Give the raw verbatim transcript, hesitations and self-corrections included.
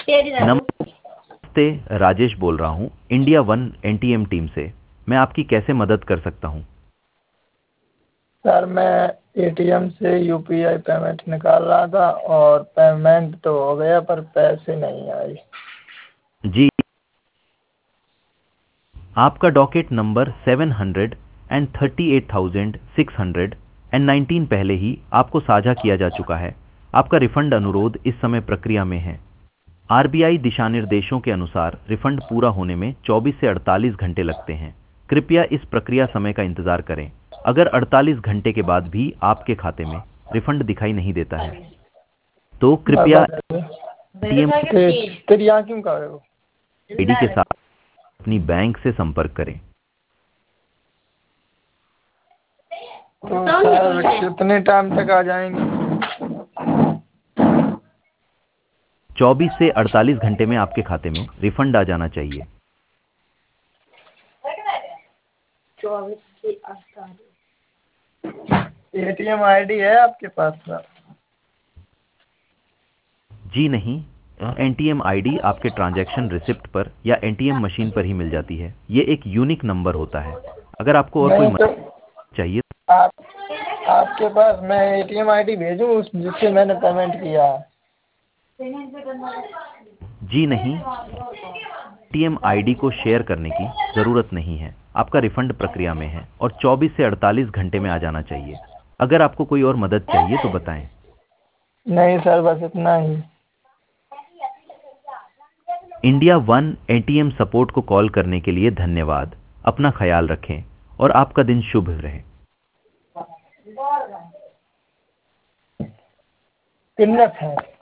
नमस्ते, राजेश बोल रहा हूँ इंडिया वन एनटीएम टीम से। मैं आपकी कैसे मदद कर सकता हूँ? सर मैं एटीएम से यूपीआई पेमेंट निकाल रहा था और पेमेंट तो हो गया पर पैसे नहीं आए। जी, आपका docket number seven hundred and thirty eight thousand six hundred and nineteen पहले ही आपको साझा किया जा चुका है। आपका रिफंड अनुरोध इस समय प्रक्रिया में है। आरबीआई दिशा निर्देशों के अनुसार रिफंड पूरा होने में चौबीस से अड़तालीस घंटे लगते हैं। कृपया इस प्रक्रिया समय का इंतजार करें। अगर अड़तालीस घंटे के बाद भी आपके खाते में रिफंड दिखाई नहीं देता है तो कृपया एटीएम तेरिया क्यों कर रहे हो? आईडी के साथ अपनी बैंक से संपर्क करें। तो सर कितने टाइम तक आ जाएंगे? चौबीस से अड़तालीस घंटे में आपके खाते में रिफंड आ जाना चाहिए। चौबीस से अड़तालीस। एटीएम आईडी है आपके पास सर? जी नहीं, एनटीएम आईडी आपके ट्रांजैक्शन रिसिप्ट पर या एनटीएम मशीन पर ही मिल जाती है। ये एक यूनिक नंबर होता है। अगर आपको और कोई नहीं तो मदद चाहिए आप आपके पास मैं एटीएम आईडी भेजूं उस जिससे मैंने पेमेंट किया है? जी नहीं, एटीएम आईडी को शेयर करने की ज़रूरत नहीं है। आपका रिफंड प्रक्रिया में है और चौबीस से अड़तालीस घंटे में आ जाना चाहिए। अगर आपको कोई और मदद चाहिए तो बताएं। नहीं सर बस इतना ही। इंडिया वन एटीएम सपोर्ट को कॉल करने के लिए धन्यवाद। अपना ख्याल रखें और आपका दिन शुभ रहे। कितना है?